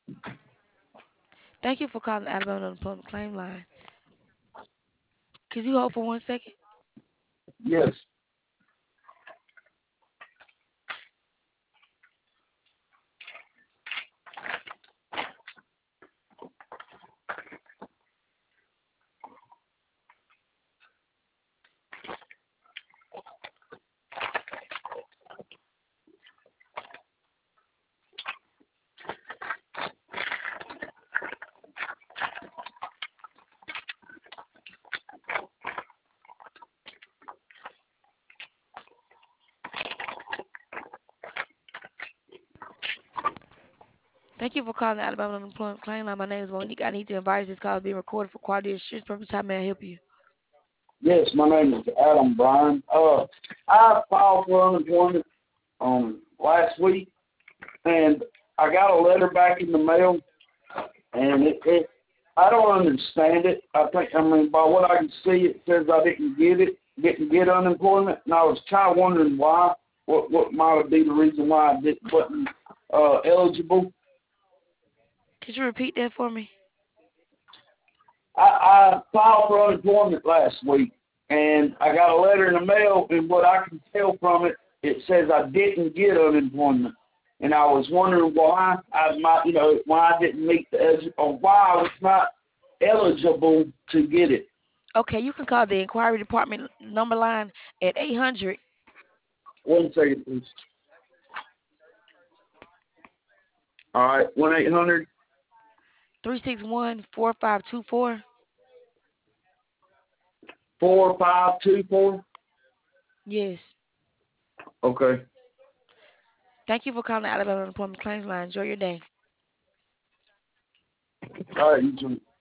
Thank you for calling the Alabama Unemployment Claim Line. Could you hold for 1 second? Yes. Thank you for calling the Alabama Unemployment Claim Line. My name is Monique. I need to advise this call is being recorded for quality assurance purposes. How may I help you? Yes, my name is Adam Bryan. I filed for unemployment last week, and I got a letter back in the mail, and it I don't understand it. I mean, by what I can see, it says I didn't get unemployment, and I was kind of wondering why. What might be the reason why I wasn't eligible? Could you repeat that for me? I filed for unemployment last week, and I got a letter in the mail, and what I can tell from it, it says I didn't get unemployment, and I was wondering why why I didn't meet or why I was not eligible to get it. Okay, you can call the inquiry department number line at 800 One second, please. All right, 1-800. 361 4524. 4524. Yes. Okay. Thank you for calling the Alabama Unemployment Claims Line. Enjoy your day. All right, you too.